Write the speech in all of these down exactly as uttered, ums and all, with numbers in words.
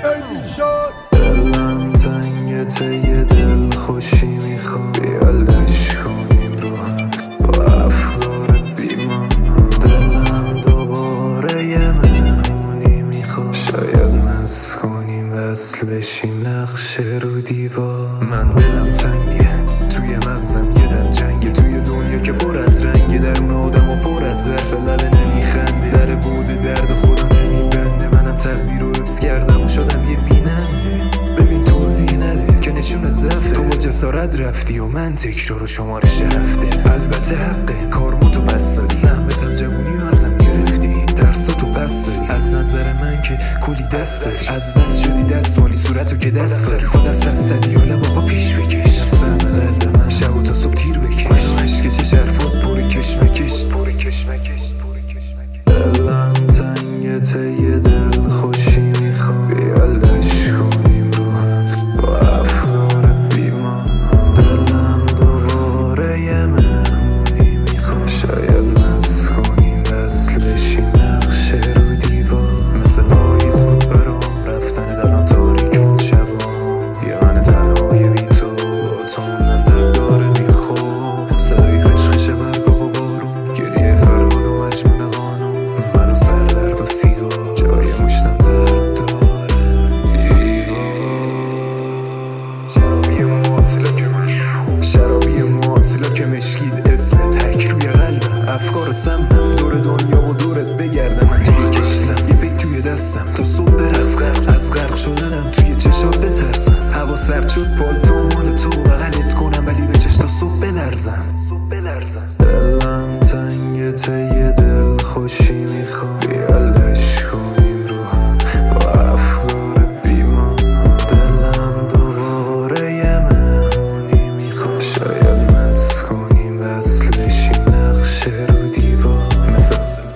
دلم تنگ ته دل خوشی میخوام بیالش کنیم رو هم با افکار بیمان. دلم دوباره یه مهمونی میخوام، شاید مست کنیم وصل بشیم نقشه رو دیوار. من دلم تنگه توی مغزم یه دل جنگه، توی دنیا که پر از رنگه، در اون آدم و پر از ظرف لبه نمیخنده، در بود درد خدا نمیبنده. منم تقدیر رو حفظ کردم و شدم یه بیننده. ببین توضیح نده که نشون ضعفه، تو با جسارت رفتی و من تکرار و شمارش هفته. البته حقه کارمو تو پس دادی، سهمتم جوونی و ازم گرفتی، درساتو پس دادی. از نظر من که کلی دست داری، از بس شدی دست مالی صورتو که دست کاری. با دست پس زدی حالا بابا پیش بکش، سهم قلب من شب و تا صبح تیر بکش. منو عشق چه شرفات پر کشمکش. دلم تنگ ته دل خوشی میخوام بیالش کنیم رو هم با افکار بیمان. دلم دوباره یه مهمونی میخوام، شاید مست کنیم وصل بشیم نقشه رو دیوار. مثل پاییز بود برام رفتن دلم تاریک بود شبام، یه من تنهای بی تو با تو موندن در داره بیخواب. صدای خشخش برگا و بارون، گریه فراد و مجنون قانون. منو سر درد و سیگار جای مشتم درد داره دیوار. شرابی معاطلا که مشکید اسمت حک روی قلبم. افکار سمم دور دنیا و دورت بگردم. من توی کشتم یه پک توی دستم تا صبح برقصم، از غرق شدنم توی چشات بترسم. هوا سرد شد پالتو مال تو بغلت کنم، ولی به چش تا صبح بلرزم. دلم تنگ ته دل خوشی میخوام بیالش کنیم رو هم با افکار بیمان. دلم دوباره یه مهمونی میخوام، شاید مست کنیم وصل بشیم نقشه رو دیوار. مثل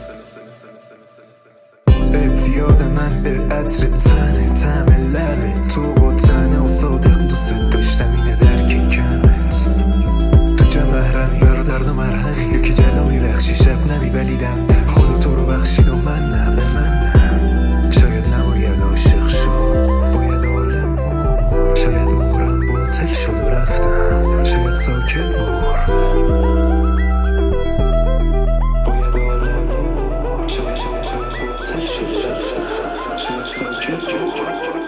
اعتیاد من به عطر تنه، طعم لبت، تو با تنه و صادق دوست داشتم اینه درک کمت. تو چه محرمی برا درد و مرهمی، یکی جلا میبخشی شب نمی ولی دم دم. خدا تو رو بخشید و من نه، به من نه. شاید نباید عاشق شد، باید عالم مرد. شاید مهرم باطل شد و رفتم، شاید ساکت برد. باید عالم مرد، شاید باطل شد و رفتم، شاید ساکت برد.